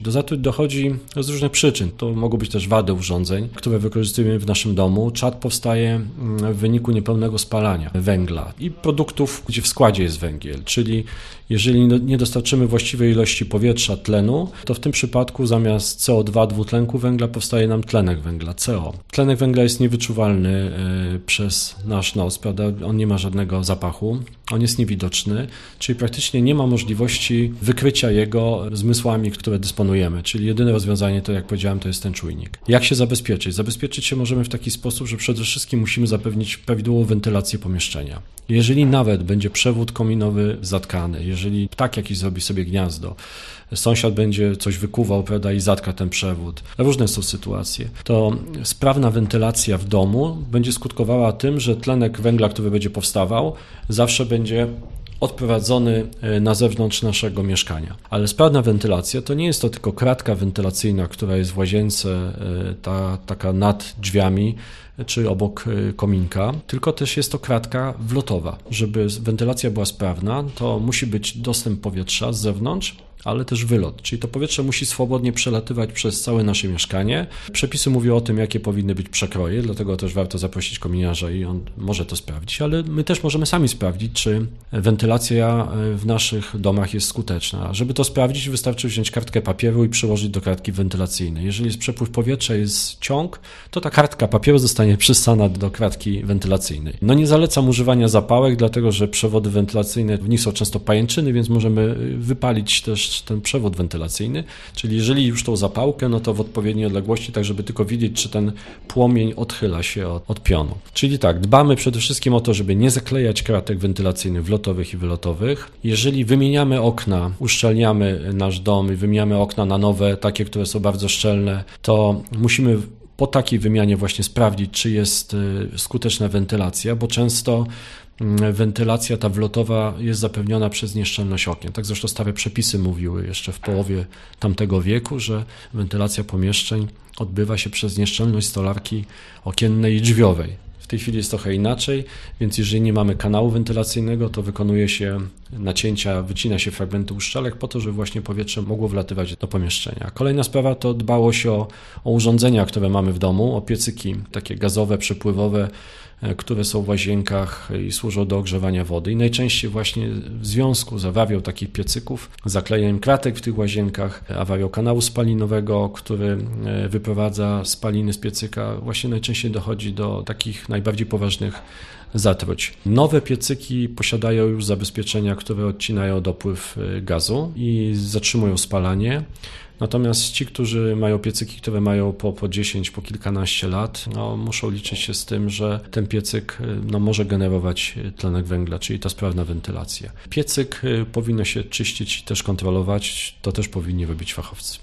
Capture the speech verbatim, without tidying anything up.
Do zatruć dochodzi z różnych przyczyn. To mogą być też wady urządzeń, które wykorzystujemy w naszym domu. Czad powstaje w wyniku niepełnego spalania węgla i produktów, gdzie w składzie jest węgiel, czyli jeżeli nie dostarczymy właściwej ilości powietrza, tlenu, to w tym przypadku zamiast C O dwa, dwutlenku węgla, powstaje nam tlenek węgla, C O. Tlenek węgla jest niewyczuwalny przez nasz nos, prawda? On nie ma żadnego zapachu, on jest niewidoczny, czyli praktycznie nie ma możliwości wykrycia jego zmysłami, które dysponujemy, czyli jedyne rozwiązanie to, jak powiedziałem, to jest ten czujnik. Jak się zabezpieczyć? Zabezpieczyć się możemy w taki sposób, że przede wszystkim musimy zapewnić prawidłową wentylację pomieszczenia. Jeżeli nawet będzie przewód kominowy zatkany, jeżeli ptak jakiś zrobi sobie gniazdo, sąsiad będzie coś wykuwał, prawda, i zatka ten przewód. Różne są sytuacje. To sprawna wentylacja w domu będzie skutkowała tym, że tlenek węgla, który będzie powstawał, zawsze będzie odprowadzony na zewnątrz naszego mieszkania. Ale sprawna wentylacja to nie jest to tylko kratka wentylacyjna, która jest w łazience, ta, taka nad drzwiami, czy obok kominka, tylko też jest to kratka wlotowa. Żeby wentylacja była sprawna, to musi być dostęp powietrza z zewnątrz, ale też wylot, czyli to powietrze musi swobodnie przelatywać przez całe nasze mieszkanie. Przepisy mówią o tym, jakie powinny być przekroje, dlatego też warto zaprosić kominiarza i on może to sprawdzić, ale my też możemy sami sprawdzić, czy wentylacja w naszych domach jest skuteczna. Żeby to sprawdzić, wystarczy wziąć kartkę papieru i przyłożyć do kratki wentylacyjnej. Jeżeli jest przepływ powietrza, jest ciąg, to ta kartka papieru zostanie przystana do kratki wentylacyjnej. No nie zalecam używania zapałek, dlatego że przewody wentylacyjne, w nich są często pajęczyny, więc możemy wypalić też ten przewód wentylacyjny, czyli jeżeli już tą zapałkę, no to w odpowiedniej odległości, tak żeby tylko widzieć, czy ten płomień odchyla się od, od pionu. Czyli tak, dbamy przede wszystkim o to, żeby nie zaklejać kratek wentylacyjnych wlotowych i wylotowych. Jeżeli wymieniamy okna, uszczelniamy nasz dom i wymieniamy okna na nowe, takie, które są bardzo szczelne, to musimy po takiej wymianie właśnie sprawdzić, czy jest skuteczna wentylacja, bo często wentylacja ta wlotowa jest zapewniona przez nieszczelność okien. Tak zresztą stare przepisy mówiły jeszcze w połowie tamtego wieku, że wentylacja pomieszczeń odbywa się przez nieszczelność stolarki okiennej i drzwiowej. W tej chwili jest trochę inaczej, więc jeżeli nie mamy kanału wentylacyjnego, to wykonuje się nacięcia, wycina się fragmenty uszczelek po to, żeby właśnie powietrze mogło wlatywać do pomieszczenia. Kolejna sprawa to dbałość o, o urządzenia, które mamy w domu, o piecyki takie gazowe, przepływowe, które są w łazienkach i służą do ogrzewania wody. I najczęściej właśnie w związku z awarią takich piecyków, zaklejeniem kratek w tych łazienkach, awarią kanału spalinowego, który wyprowadza spaliny z piecyka, właśnie najczęściej dochodzi do takich najbardziej poważnych zatruć. Nowe piecyki posiadają już zabezpieczenia, które odcinają dopływ gazu i zatrzymują spalanie. Natomiast ci, którzy mają piecyki, które mają po, po dziesięć, po kilkanaście lat, no, muszą liczyć się z tym, że ten piecyk no, może generować tlenek węgla, czyli ta sprawna wentylacja. Piecyk powinno się czyścić i też kontrolować, to też powinni robić fachowcy.